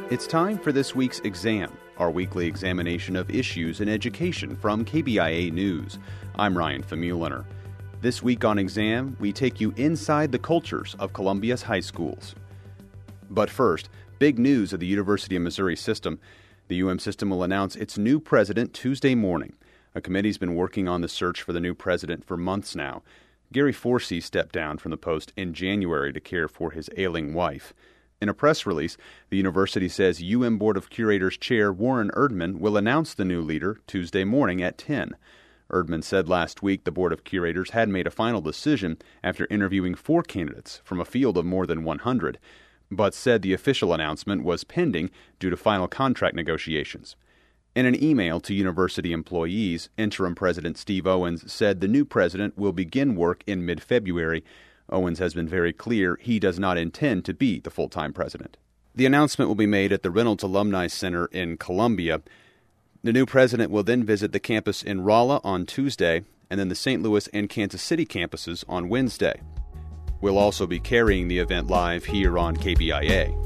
It's time for this week's exam, our weekly examination of issues in education from KBIA News. I'm Ryan Famuliner. This week on Exam, we take you inside the cultures of Columbia's high schools. But first, big news of the University of Missouri system. The UM system will announce its new president Tuesday morning. A committee's been working on the search for the new president for months now. Gary Forsey stepped down from the post in January to care for his ailing wife. In a press release, the university says UM Board of Curators Chair Warren Erdman will announce the new leader Tuesday morning at 10. Erdman said last week the Board of Curators had made a final decision after interviewing 4 candidates from a field of more than 100, but said the official announcement was pending due to final contract negotiations. In an email to university employees, interim president Steve Owens said the new president will begin work in mid-February. Owens has been very clear he does not intend to be the full-time president. The announcement will be made at the Reynolds Alumni Center in Columbia. The new president will then visit the campus in Rolla on Tuesday and then the St. Louis and Kansas City campuses on Wednesday. We'll also be carrying the event live here on KBIA.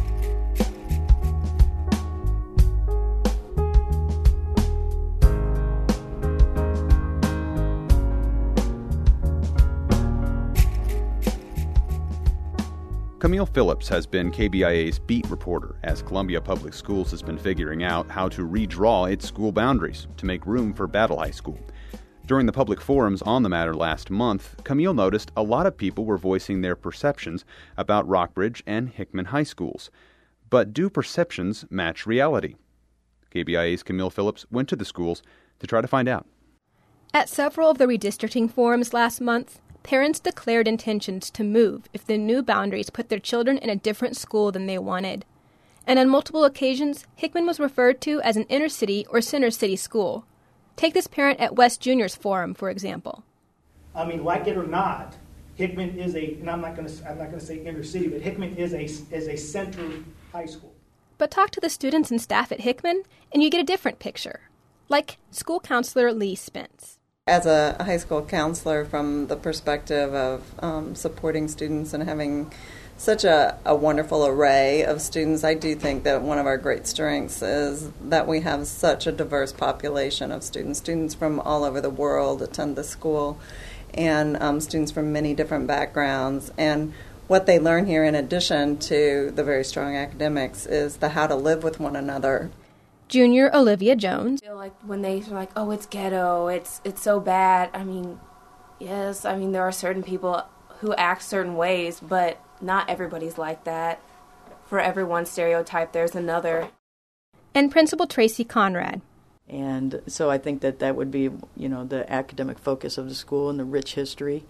Camille Phillips has been KBIA's beat reporter as Columbia Public Schools has been figuring out how to redraw its school boundaries to make room for Battle High School. During the public forums on the matter last month, Camille noticed a lot of people were voicing their perceptions about Rockbridge and Hickman high schools. But do perceptions match reality? KBIA's Camille Phillips went to the schools to try to find out. At several of the redistricting forums last month, parents declared intentions to move if the new boundaries put their children in a different school than they wanted. And on multiple occasions, Hickman was referred to as an inner-city or center-city school. Take this parent at West Junior's forum, for example. I mean, like it or not, Hickman is and I'm not going to say inner-city, but Hickman is a center high school. But talk to the students and staff at Hickman, and you get a different picture. Like school counselor Lee Spence. As a high school counselor, from the perspective of supporting students and having such a wonderful array of students, I do think that one of our great strengths is that we have such a diverse population of students. Students from all over the world attend the school, and students from many different backgrounds. And what they learn here, in addition to the very strong academics, is the how to live with one another. Junior Olivia Jones. I feel like when they are like, oh, it's ghetto, it's so bad. I mean, yes, I mean, there are certain people who act certain ways, but not everybody's like that. For every one stereotype, there's another. And Principal Tracy Conrad. And so I think that would be, the academic focus of the school and the rich history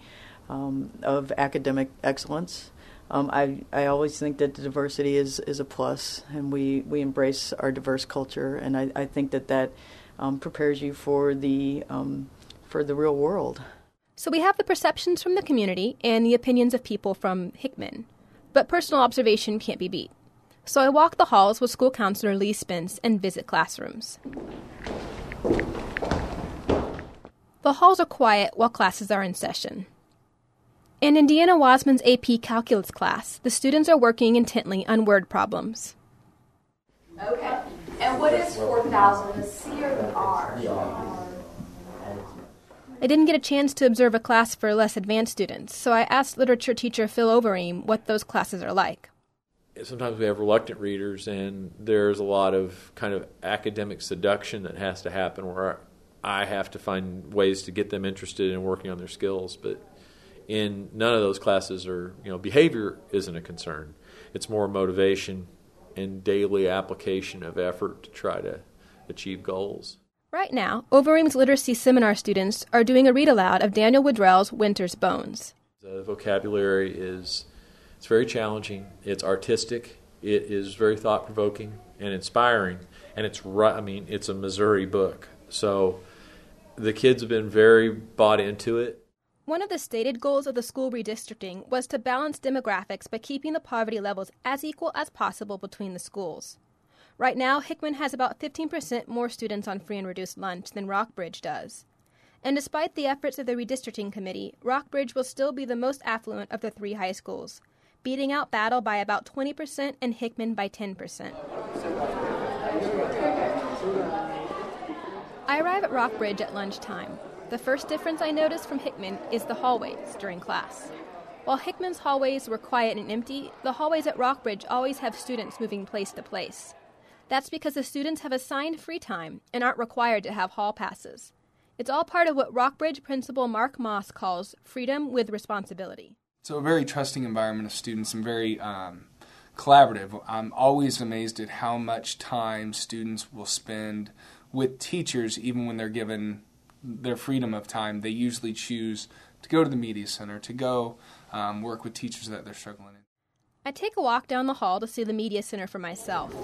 of academic excellence. I always think that the diversity is a plus, and we embrace our diverse culture, and I think that prepares you for the real world. So we have the perceptions from the community and the opinions of people from Hickman, but personal observation can't be beat. So I walk the halls with school counselor Lee Spence and visit classrooms. The halls are quiet while classes are in session. In Indiana Wasman's AP Calculus class, the students are working intently on word problems. Okay. And what is 4,000, the C or the R? I didn't get a chance to observe a class for less advanced students, so I asked literature teacher Phil Overeem what those classes are like. Sometimes we have reluctant readers, and there's a lot of kind of academic seduction that has to happen where I have to find ways to get them interested in working on their skills, but in none of those classes behavior isn't a concern. It's more motivation and daily application of effort to try to achieve goals. Right now, Overeem's literacy seminar students are doing a read-aloud of Daniel Woodrell's Winter's Bones. The vocabulary it's very challenging. It's artistic. It is very thought-provoking and inspiring. And it's a Missouri book. So the kids have been very bought into it. One of the stated goals of the school redistricting was to balance demographics by keeping the poverty levels as equal as possible between the schools. Right now, Hickman has about 15% more students on free and reduced lunch than Rockbridge does. And despite the efforts of the redistricting committee, Rockbridge will still be the most affluent of the 3 high schools, beating out Battle by about 20% and Hickman by 10%. arrive at Rockbridge at lunchtime. The first difference I notice from Hickman is the hallways during class. While Hickman's hallways were quiet and empty, the hallways at Rockbridge always have students moving place to place. That's because the students have assigned free time and aren't required to have hall passes. It's all part of what Rockbridge Principal Mark Moss calls freedom with responsibility. So a very trusting environment of students and very collaborative. I'm always amazed at how much time students will spend with teachers even when they're given their freedom of time. They usually choose to go to the media center, to go work with teachers that they're struggling in. I take a walk down the hall to see the media center for myself.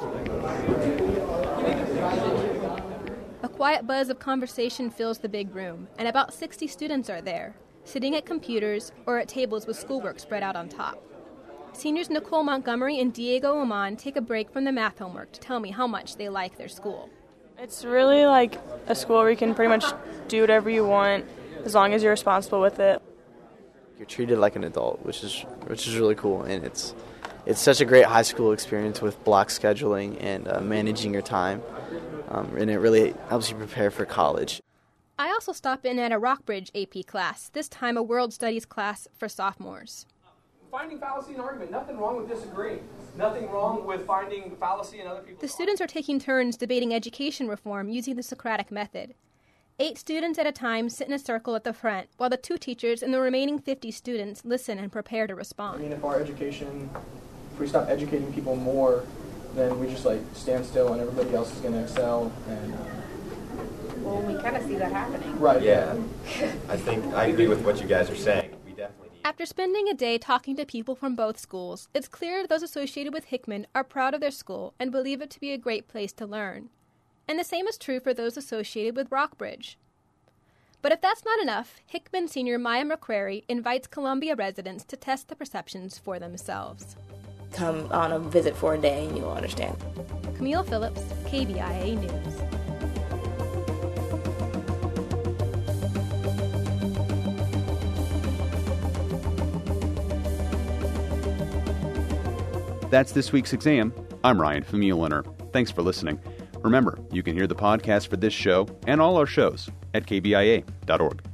A quiet buzz of conversation fills the big room, and about 60 students are there, sitting at computers or at tables with schoolwork spread out on top. Seniors Nicole Montgomery and Diego Oman take a break from the math homework to tell me how much they like their school. It's really like a school where you can pretty much do whatever you want as long as you're responsible with it. You're treated like an adult, which is really cool, and it's such a great high school experience with block scheduling and managing your time, and it really helps you prepare for college. I also stop in at a Rockbridge AP class, this time a World Studies class for sophomores. Finding fallacy in argument, nothing wrong with disagreeing. Nothing wrong with finding fallacy in other people's The students are taking turns debating education reform using the Socratic method. 8 students at a time sit in a circle at the front, while the 2 teachers and the remaining 50 students listen and prepare to respond. I mean, if we stop educating people more, then we just stand still and everybody else is going to excel. And well, we kind of see that happening. Right. Yeah. I think I agree with what you guys are saying. We definitely need. After spending a day talking to people from both schools, it's clear those associated with Hickman are proud of their school and believe it to be a great place to learn. And the same is true for those associated with Rockbridge. But if that's not enough, Hickman senior Maya McCrary invites Columbia residents to test the perceptions for themselves. Come on a visit for a day and you'll understand. Camille Phillips, KBIA News. That's this week's exam. I'm Ryan Famuliner. Thanks for listening. Remember, you can hear the podcast for this show and all our shows at kbia.org.